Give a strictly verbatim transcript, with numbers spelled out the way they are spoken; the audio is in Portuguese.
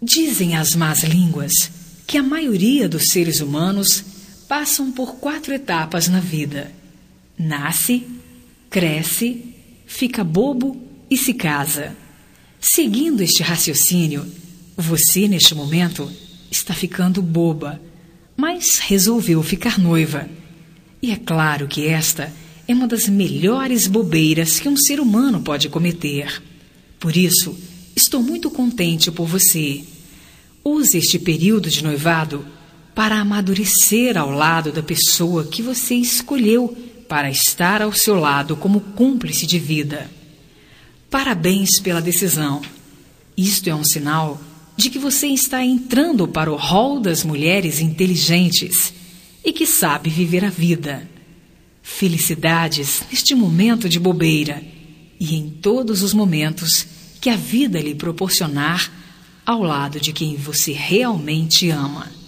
Dizem as más línguas que a maioria dos seres humanos passam por quatro etapas na vida: nasce, cresce, fica bobo e se casa. Seguindo este raciocínio, você, neste momento, está ficando boba, mas resolveu ficar noiva. E é claro que esta é uma das melhores bobeiras que um ser humano pode cometer. Por isso, estou muito contente por você. Use este período de noivado para amadurecer ao lado da pessoa que você escolheu para estar ao seu lado como cúmplice de vida. Parabéns pela decisão. Isto é um sinal de que você está entrando para o rol das mulheres inteligentes e que sabe viver a vida. Felicidades neste momento de bobeira e em todos os momentos que a vida lhe proporcionar ao lado de quem você realmente ama.